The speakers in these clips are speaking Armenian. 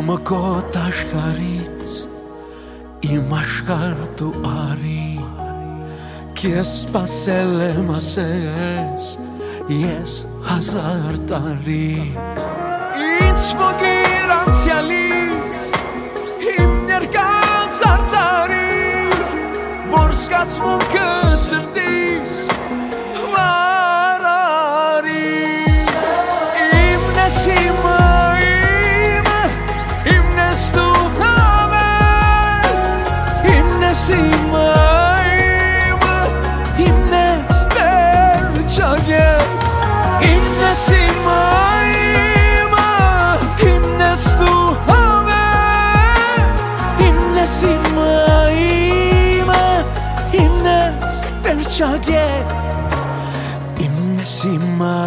Ամկոտ աշխարից իմ աշխար դու արի Քեզ սպասել եմ ասես ես 1000 տարի Ինձ մոգիր անցյալից իմ ներկան զարտարիր Որ զգացմունքը սրտիս վարարի Իմն ես իմը իմն ես դու համեր Իմն ես իմը իմն ես վերջագեր Իմն ես իմը իմն ես դու համեր Իմն ես իմը իմն ես վերջագեր Իմն ես իմը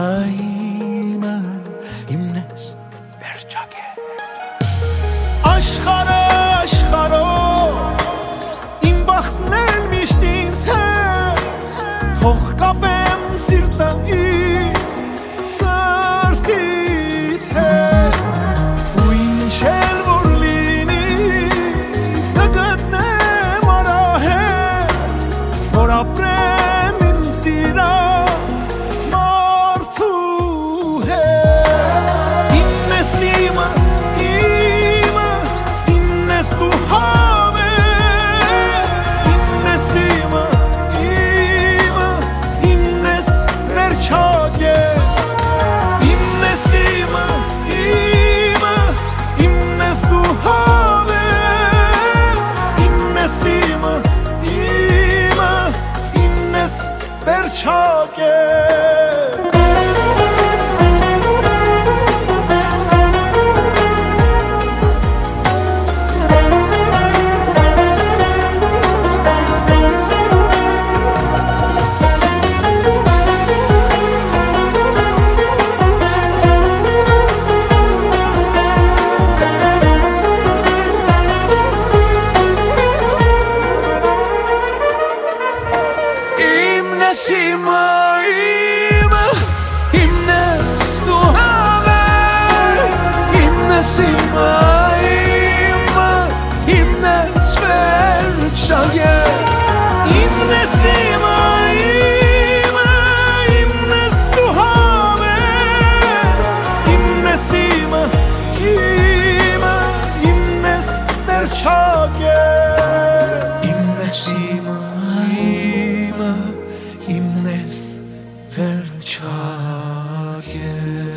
իմն ես վերջագեր Աշխարհը աշխարհով իմ բախտն էլ միշտ ինձ հետ Թող կապեմ սիրտը իմ սրտիդ հետ Ու ինչ էլ որ լինի կգտնեմ արահետ Որ ապրեմ իմ սիրած մարդու հետ Իմն ես իմը իմն ես դու համեր Իմն ես իմը իմն ես վերջագեր Իմն ես իմը իմն ես դու համեր Իմն ես իմը իմն ես վերջագեր Իմն ես իմը իմն ես դու համեր Իմն ես իմը իմն ես վերջագեր Իմն ես իմը իմն ես դու համեր Իմն ես իմը իմն ես վերջագեր Իմն ես իմը իմն ես վերջագեր